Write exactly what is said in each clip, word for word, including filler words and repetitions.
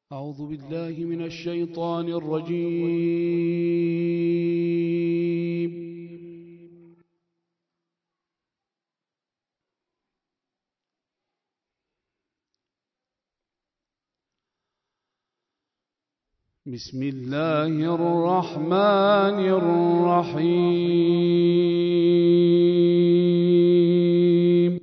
أعوذ بالله من الشيطان الرجيم. بسم الله الرحمن الرحيم.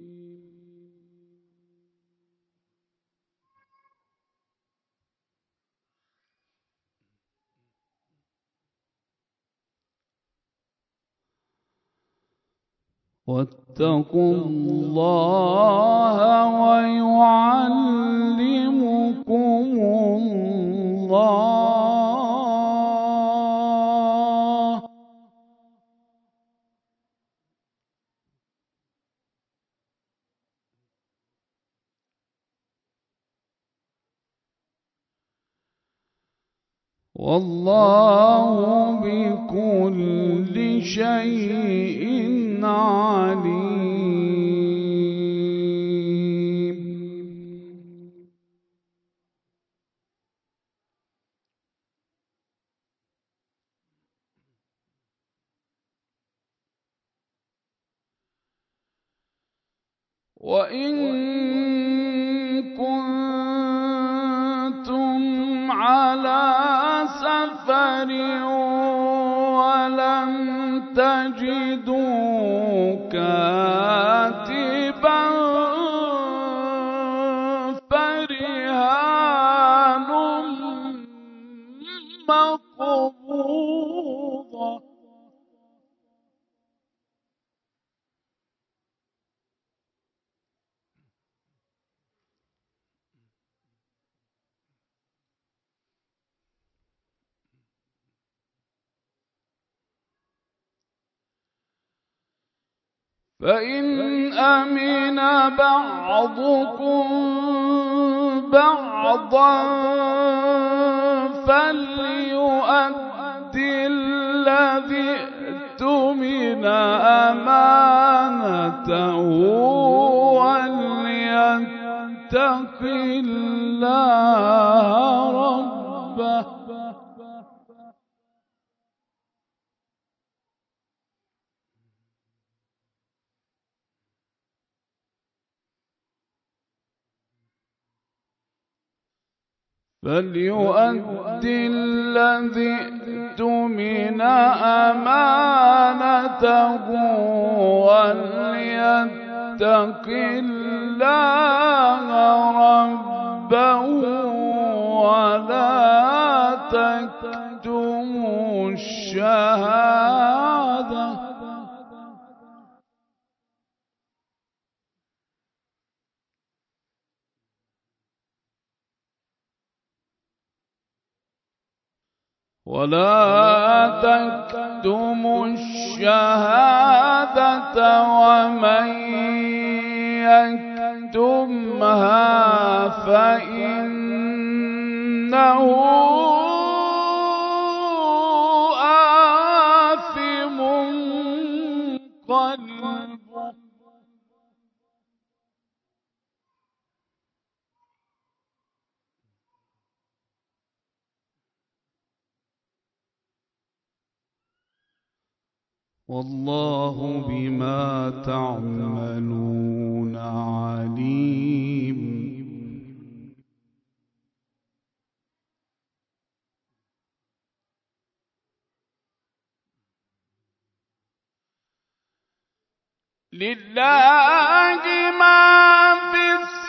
واتقوا الله ويعلمكم الله. والله بكل شيء عليم. وإن كنتم على سفر ولم تجدوا كاتبا فرهان مقبوضة. فإن أمن بعضكم بعضا فليؤدي الذي اؤتمن أمانته وليتق الله ربه. فليؤدي الذي اؤتمن أمانته وليتق الله ربه ولا تكتموا الشهادة. ولا تكتموا الشهادة ومن يكتمها فإنه آثم قلبه. والله بما تعملون عليم. لله ما في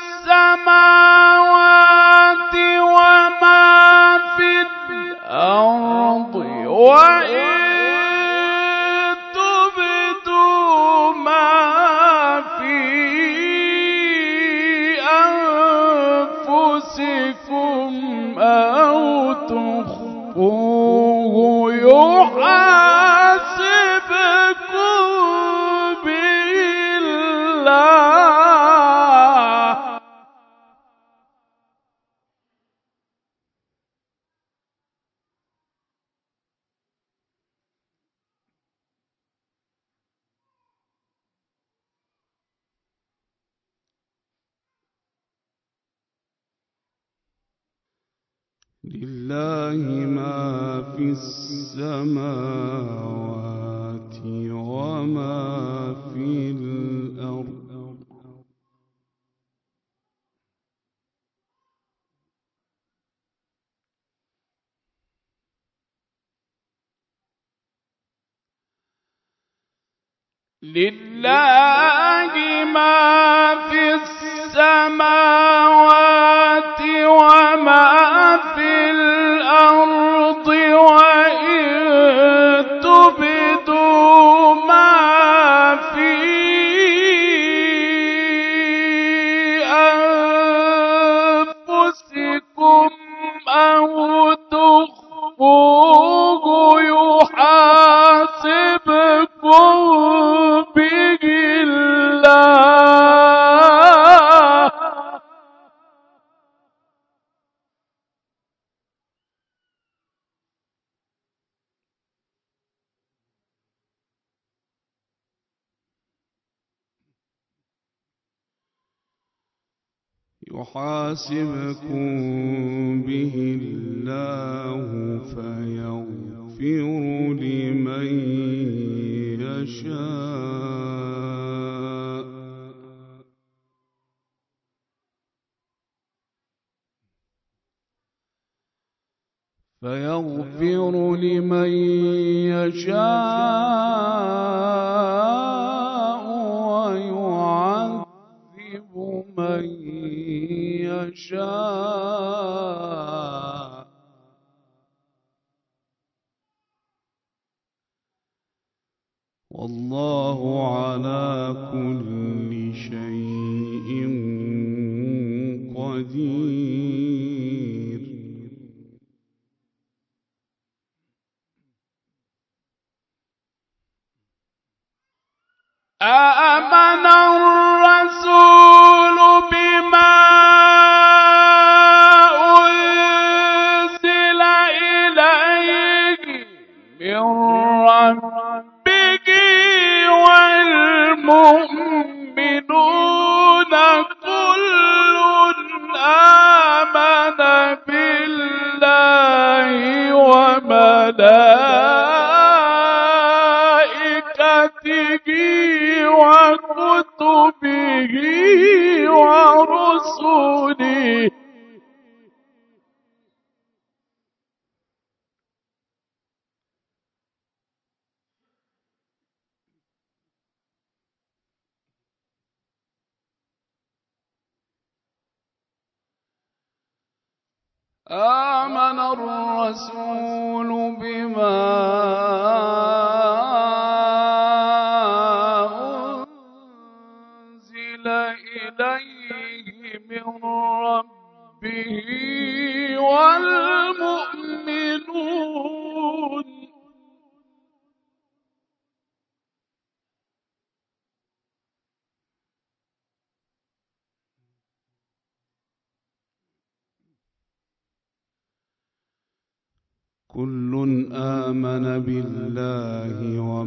السماوات وما في الأرض وإن أو تخفوه يحاسبكم به الله. لله ما في السماوات وما في الأرض لله ما في السماوات وما في الأرض وإن تبدوا ما في أنفسكم أو تخفوه يحاسبكم به الله يحاسبكم به الله فيغفر لمن يشاء فيغفر لمن يشاء ويعذب من يشاء والله على كل شيء قدير. آمن الرسول بما أنزل إليه من ربه والمؤمنون كل آمن بالله وملائكته وكتبه ورسله آمن الرسول بما أنزل إليه من ربه والمؤمنون كل آمن بالله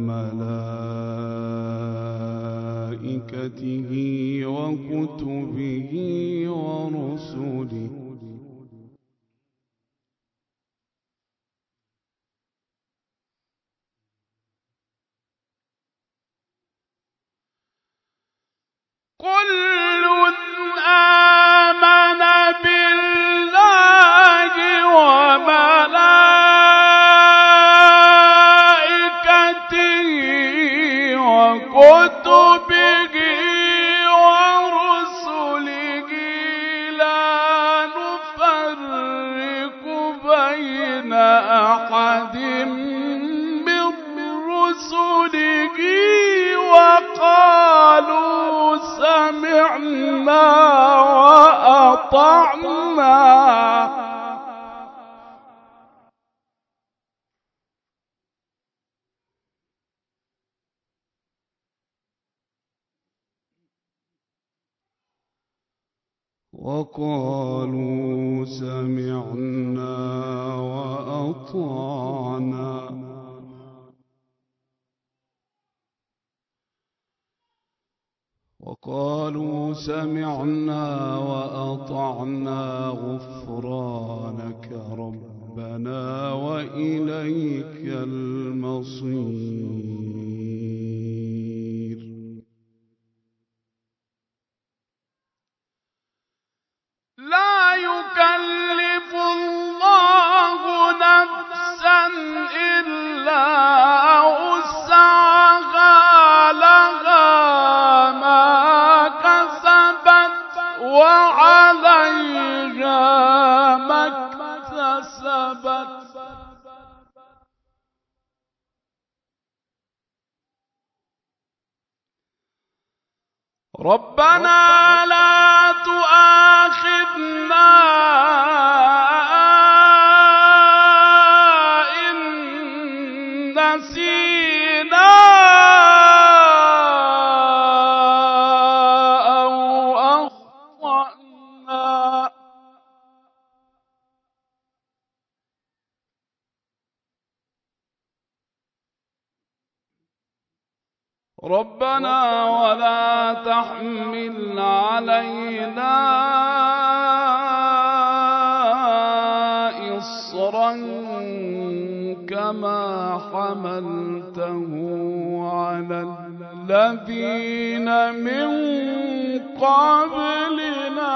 وملائكته وكتبه ورسله كل آمن بالله وملائكته وكتبه ورسله لا نفرق بين أحد من رسله وقالوا سمعنا وأطعنا وقالوا سمعنا وأطعنا وقالوا سمعنا وأطعنا غفرانك ربنا كسبت ربنا لا تؤاخذنا إن نسينا أو أخطأنا ربنا ولا تحمل علينا إصرا كما حملته على الذين من قبلنا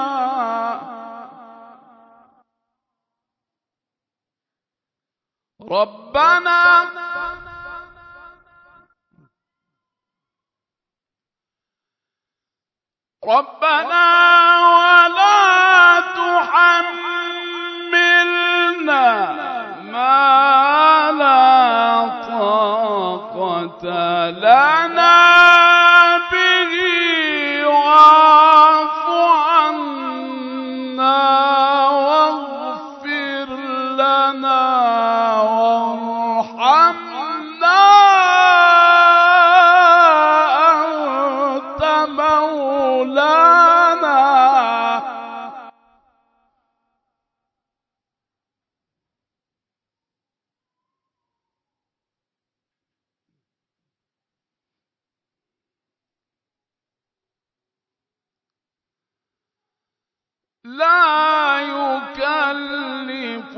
ربنا ربنا ولا تحملنا ما لا طاقة لنا به واعف عنا واغفر لنا وارحمنا أنت مولانا لا يكلف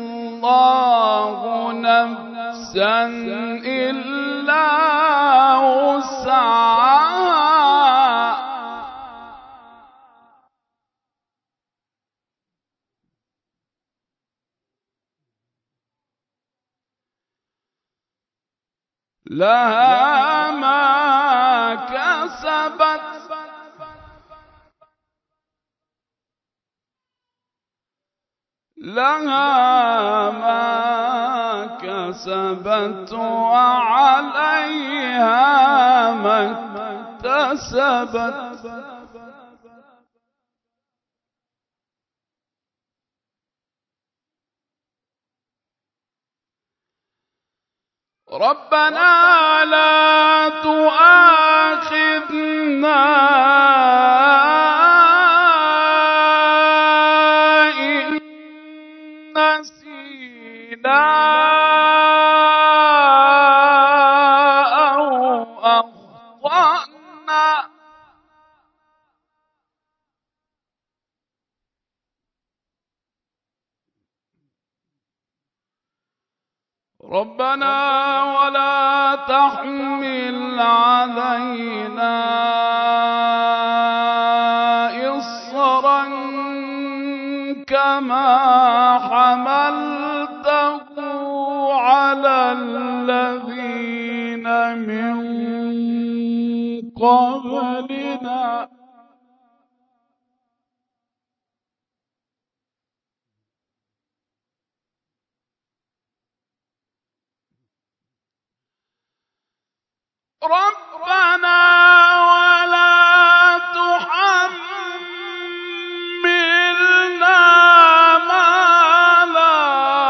الله نفسا إلا وسعها لها ما كسبت لها ما كسبت وعليها ما اكتسبت ربنا لا تؤاخذنا إن نسينا أو أخطأنا ربنا ولا تحمل علينا إصرا كما حملته على الذين من قبلنا ربنا ولا تحملنا ما لا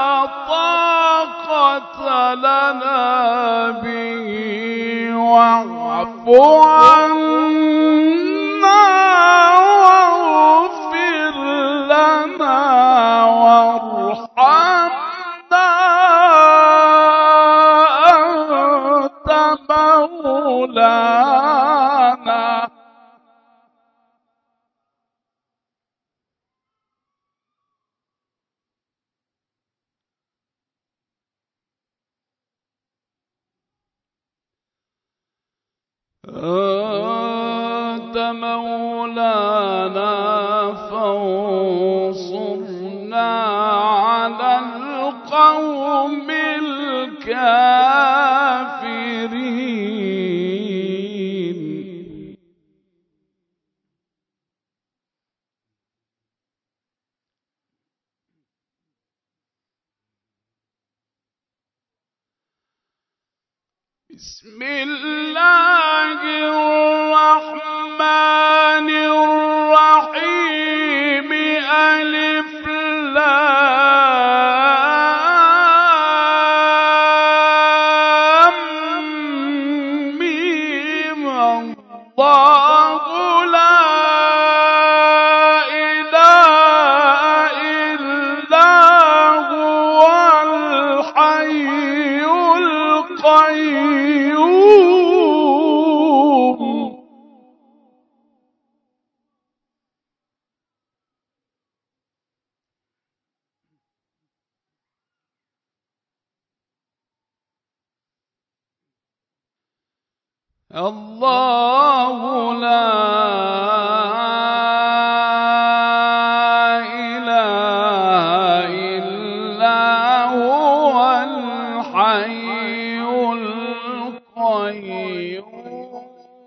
طاقة لنا به واعف عنا واغفر لنا وارحمنا أنت مولانا أنت مولانا فانصرنا على القوم الكافرين بسم الله الرحمن الرحيم ألف لام ميم الله لا إله إلا هو الحي القيوم الله لا إله إلا هو الحي القيوم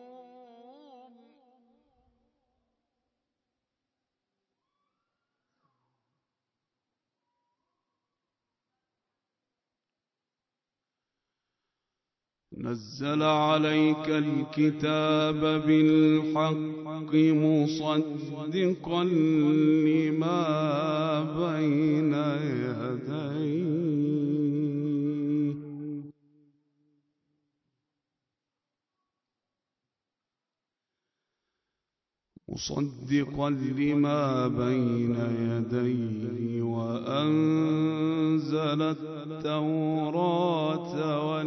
نزل عليك الكتاب بالحق مصدقا لما بين يديه مصدقا لما بين يديه وأنزل التوراة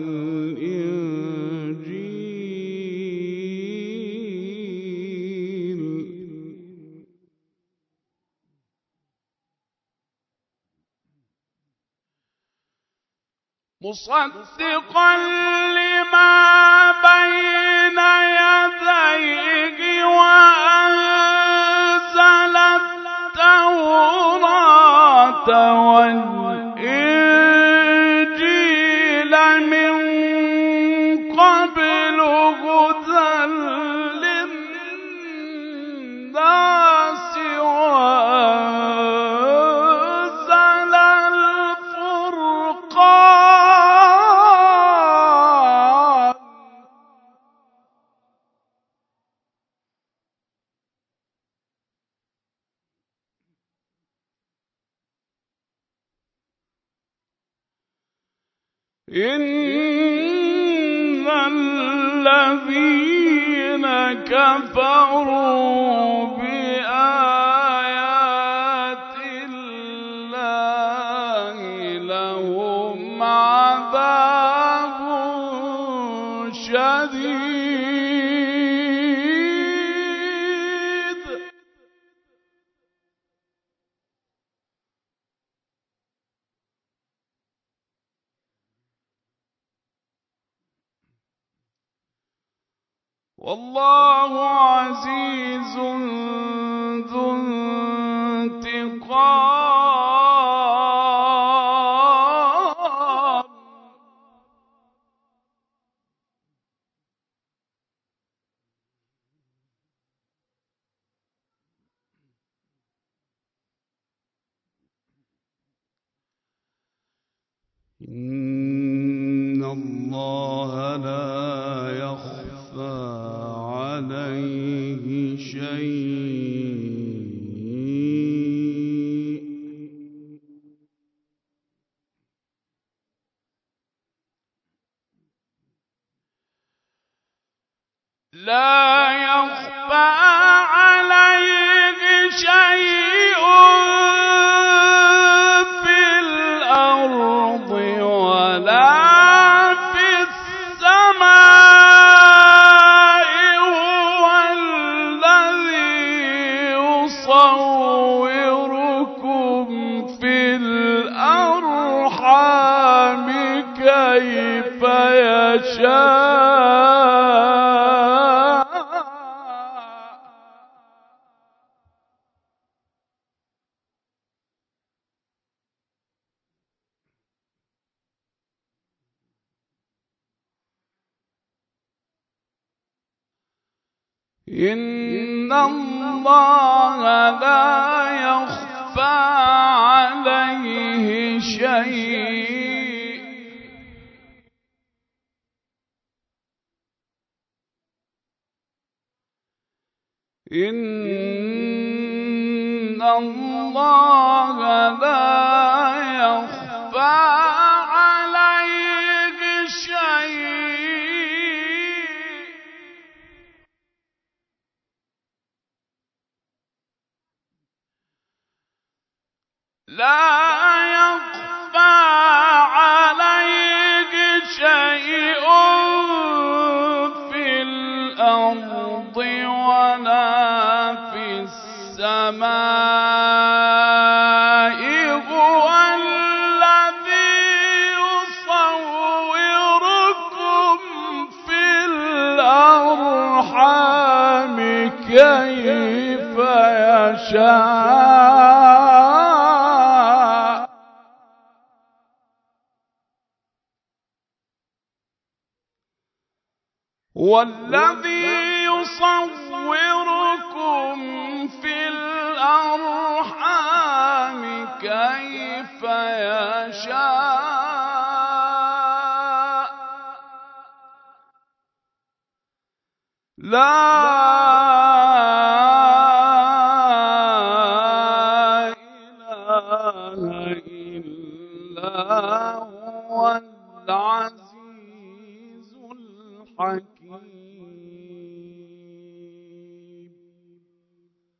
والإنجيل مصدقا لما بين يديه وأنزل التوراة والإنجيل من قبل هدى للناس وأنزل الفرقان إن الذين كفروا بآيات الله لهم عذاب شديد والله عزيز ذو انتقام إن الله لا يخفى عليه شيء لا يخفى عليه شيء في الأرض ولا في السماء هو الذي يصوركم في الأرحام كيف يشاء إن الله لا يخفى عليه شيء إن الله لا يخفى عليه شيء لا يخفى عليه شيء في الأرض ولا في السماء هو الذي يصوركم في الأرحام كيف يشاء والذي يصوركم في الأرحام كيف يشاء لا إله إلا هو العزيز الحكيم.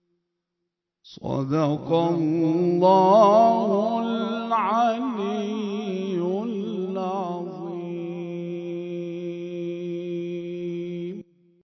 صدق الله العلي